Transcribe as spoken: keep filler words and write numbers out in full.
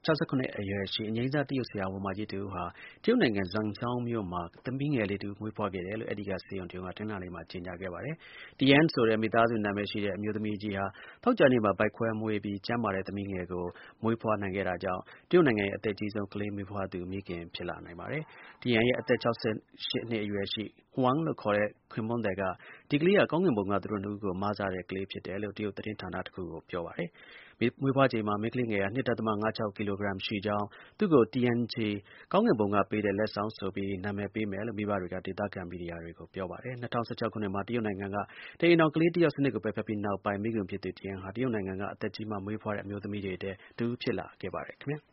၆၇ နှစ်အရွယ်ရှိ အငြိမ်းစား တရုတ်ဆရာဝန်မကြီးတစ်ဦးဟာ တရုတ်နိုင်ငံ Zhangjiao မြို့မှာ သမီးငယ်လေးတစ်ဦး မွေးဖွားခဲ့တယ်လို့ အဲဒီက ဆေးရုံတစ်ရုံးက တနင်္လာနေ့မှာ ကြေညာခဲ့ပါတယ်။ Tian ဆိုတဲ့ မိသားစုနာမည်ရှိတဲ့ အမျိုးသမီးကြီးဟာ သောကြာနေ့မှာ ဗိုက်ခွဲမွေးပြီး ကျန်းမာတဲ့ သမီးငယ်ကို မွေးဖွားနိုင်ခဲ့တာကြောင့် တရုတ်နိုင်ငံရဲ့ အသက်အကြီးဆုံး ကလေးမွေးဖွားသူ မိခင်ဖြစ်လာနိုင်ပါတယ်။ Tian ရဲ့ အသက် ၆၈ နှစ်အရွယ်ရှိ Huang လို့ခေါ်တဲ့ ခင်ပွန်းသည်က ဒီကလေးဟာ ကောင်းကင်ဘုံက သူတို့နှစ်ဦးကို မစတဲ့ ကလေးဖြစ်တယ်လို့ တရုတ်သတင်းဌာနတစ်ခုကို ပြောပါတယ်။ မွေးဖွားချိန်မှာ မိန်းကလေးငယ်ဟာ ၂ ဒသမ ၅၆ ကီလိုဂရမ်ရှိကြောင်း၊ သူ့ကို Tianji ကောင်းကင်ဘုံကပေးတဲ့ လက်ဆောင်ဆိုပြီး နာမည်ပေးမယ်လို့ မိဘတွေက ဒေသခံ မီဒီယာတွေကို ပြောပါတယ်။ ၂၀၁၆ ခုနှစ်မှာ တရုတ်နိုင်ငံက တစ်အိမ်ထောင် ကလေးတစ်ယောက် စနစ်ကို ပယ်ဖျက်ပြီးနောက်ပိုင်း မိခင်ဖြစ်သူ Tian ဟာ တရုတ်နိုင်ငံက အသက်ကြီးမှ မွေးဖွားတဲ့ အမျိုးသမီးတွေထဲ တစ်ဦး ဖြစ်လာခဲ့ပါတယ် ခင်ဗျာ။